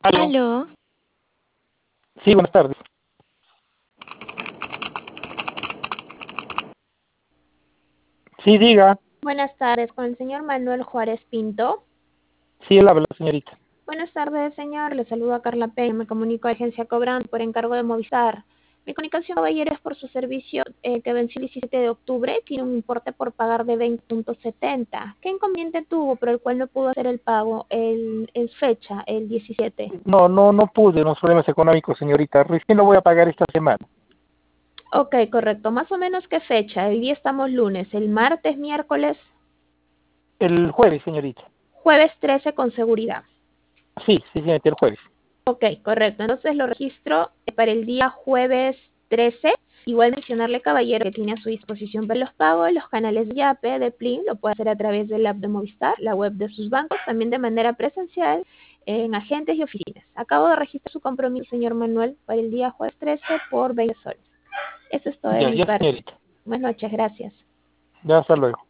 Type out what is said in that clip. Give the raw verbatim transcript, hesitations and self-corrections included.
Aló. Aló, Sí, buenas tardes. Sí, diga. buenas tardes, con el señor Manuel Juárez Pinto. Sí, él habla, señorita. Buenas tardes, señor. Le saludo a Carla Peña. Me comunico a Agencia Cobrante por encargo de Movistar. Mi comunicación, caballero, es por su servicio eh, que venció el diecisiete de octubre. Tiene un importe por pagar de veinte punto setenta. ¿Qué inconveniente tuvo por el cual no pudo hacer el pago el, el fecha, el diecisiete? No, no, no pude, unos problemas económicos, señorita. Recién lo voy a pagar esta semana. Ok, correcto. Más o menos qué fecha. Hoy día estamos lunes. ¿El martes, miércoles? El jueves, señorita. Jueves trece con seguridad. Sí, sí, señorita, el jueves. Ok, correcto. Entonces lo registro para el día jueves trece. Igual mencionarle, caballero, que tiene a su disposición para los pagos, los canales de Yape, de Plin, lo puede hacer a través del app de Movistar, la web de sus bancos, también de manera presencial en agentes y oficinas. Acabo de registrar su compromiso, señor Manuel, para el día jueves trece por veinte soles. Eso es todo de Ya, mi ya, parte. señorita. Buenas noches, gracias. Ya, hasta luego.